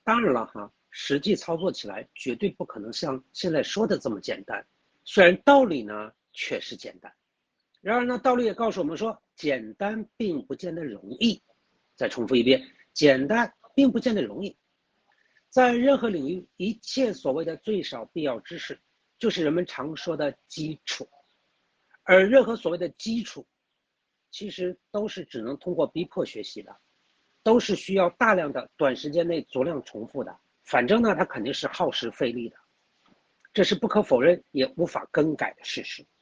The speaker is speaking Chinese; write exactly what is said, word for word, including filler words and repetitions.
当然了哈，实际操作起来绝对不可能像现在说的这么简单。虽然道理呢确实简单，然而呢，道理也告诉我们说，简单并不见得容易。再重复一遍，简单并不见得容易。在任何领域，一切所谓的最少必要知识，就是人们常说的基础。而任何所谓的基础，其实都是只能通过逼迫学习的，都是需要大量的短时间内足量重复的。反正呢，它肯定是耗时费力的，这是不可否认也无法更改的事实。